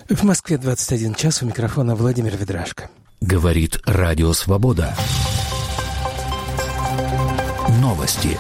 В Москве 21 час, у микрофона Владимир Ведрашко. Говорит Радио Свобода. Новости.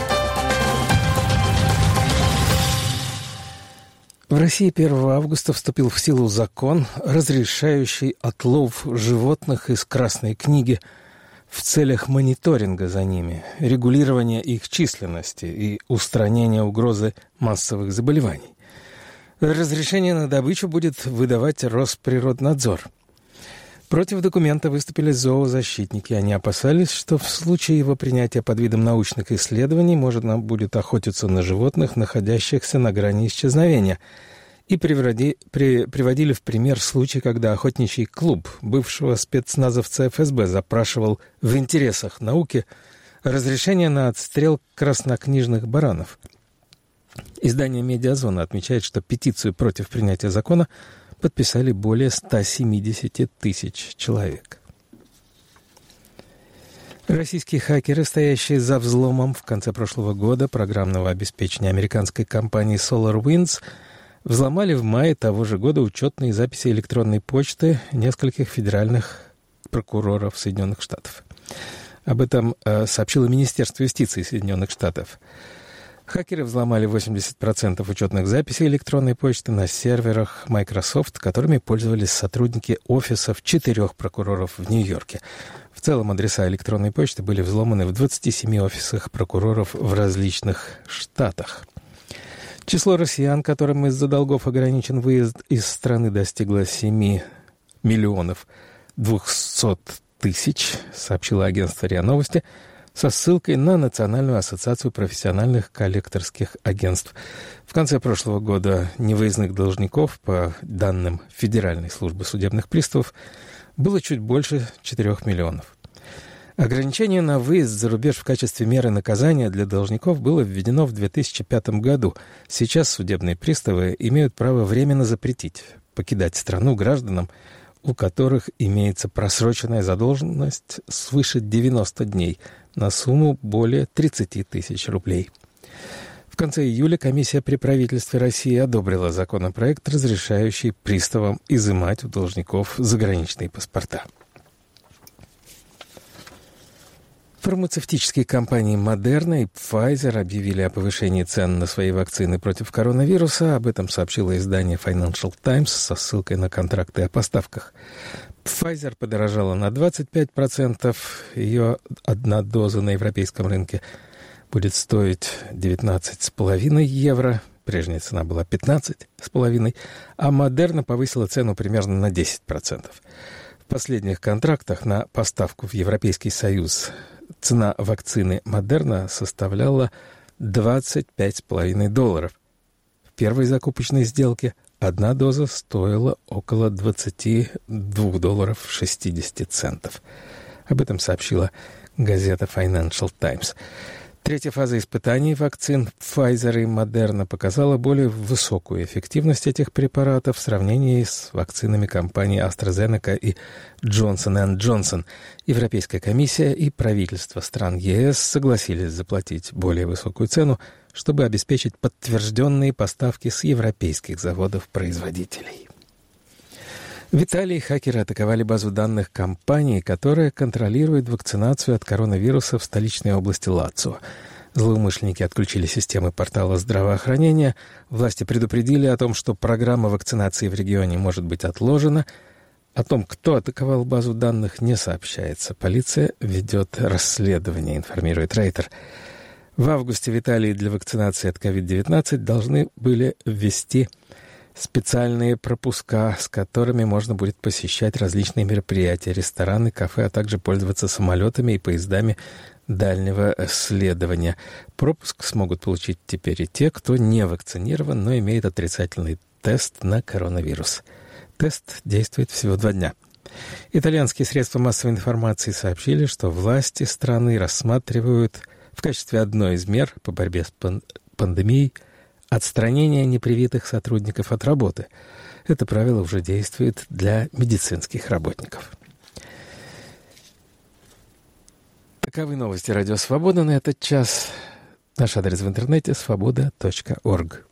В России 1 августа вступил в силу закон, разрешающий отлов животных из Красной книги в целях мониторинга за ними, регулирования их численности и устранения угрозы массовых заболеваний. Разрешение на добычу будет выдавать Росприроднадзор. Против документа выступили зоозащитники. Они опасались, что в случае его принятия под видом научных исследований можно будет охотиться на животных, находящихся на грани исчезновения. И приводили в пример случай, когда охотничий клуб бывшего спецназовца ФСБ запрашивал в интересах науки разрешение на отстрел краснокнижных баранов. Издание «Медиазона» отмечает, что петицию против принятия закона подписали более 170 тысяч человек. Российские хакеры, стоящие за взломом в конце прошлого года программного обеспечения американской компании SolarWinds, взломали в мае того же года учетные записи электронной почты нескольких федеральных прокуроров Соединенных Штатов. Об этом сообщило Министерство юстиции Соединенных Штатов. Хакеры взломали 80% учетных записей электронной почты на серверах Microsoft, которыми пользовались сотрудники офисов 4 прокуроров в Нью-Йорке. В целом адреса электронной почты были взломаны в 27 офисах прокуроров в различных штатах. Число россиян, которым из-за долгов ограничен выезд из страны, достигло 7 миллионов 200 тысяч, сообщило агентство РИА Новости, со ссылкой на Национальную ассоциацию профессиональных коллекторских агентств. В конце прошлого года невыездных должников, по данным Федеральной службы судебных приставов, было чуть больше 4 миллионов. Ограничение на выезд за рубеж в качестве меры наказания для должников было введено в 2005 году. Сейчас судебные приставы имеют право временно запретить покидать страну гражданам, у которых имеется просроченная задолженность свыше 90 дней на сумму более 30 тысяч рублей. В конце июля комиссия при правительстве России одобрила законопроект, разрешающий приставам изымать у должников заграничные паспорта. Фармацевтические компании Moderna и Pfizer объявили о повышении цен на свои вакцины против коронавируса. Об этом сообщило издание Financial Times со ссылкой на контракты о поставках. Pfizer подорожала на 25%. Ее одна доза на европейском рынке будет стоить 19,5 евро. Прежняя цена была 15,5. А Moderna повысила цену примерно на 10%. В последних контрактах на поставку в Европейский Союз цена вакцины Moderna составляла $25,5. В первой закупочной сделке одна доза стоила около $22.60. Об этом сообщила газета Financial Times. Третья фаза испытаний вакцин Pfizer и Moderna показала более высокую эффективность этих препаратов в сравнении с вакцинами компаний AstraZeneca и Johnson & Johnson. Европейская комиссия и правительства стран ЕС согласились заплатить более высокую цену, чтобы обеспечить подтвержденные поставки с европейских заводов-производителей. В Италии хакеры атаковали базу данных компании, которая контролирует вакцинацию от коронавируса в столичной области Лацио. Злоумышленники отключили системы портала здравоохранения. Власти предупредили о том, что программа вакцинации в регионе может быть отложена. О том, кто атаковал базу данных, не сообщается. Полиция ведет расследование, информирует Рейтер. В августе в Италии для вакцинации от COVID-19 должны были ввести специальные пропуска, с которыми можно будет посещать различные мероприятия, рестораны, кафе, а также пользоваться самолетами и поездами дальнего следования. Пропуск смогут получить теперь и те, кто не вакцинирован, но имеет отрицательный тест на коронавирус. Тест действует всего 2 дня. Итальянские средства массовой информации сообщили, что власти страны рассматривают в качестве одной из мер по борьбе с пандемией отстранение непривитых сотрудников от работы. Это правило уже действует для медицинских работников. Таковы новости Радио Свобода на этот час. Наш адрес в интернете — svoboda.org.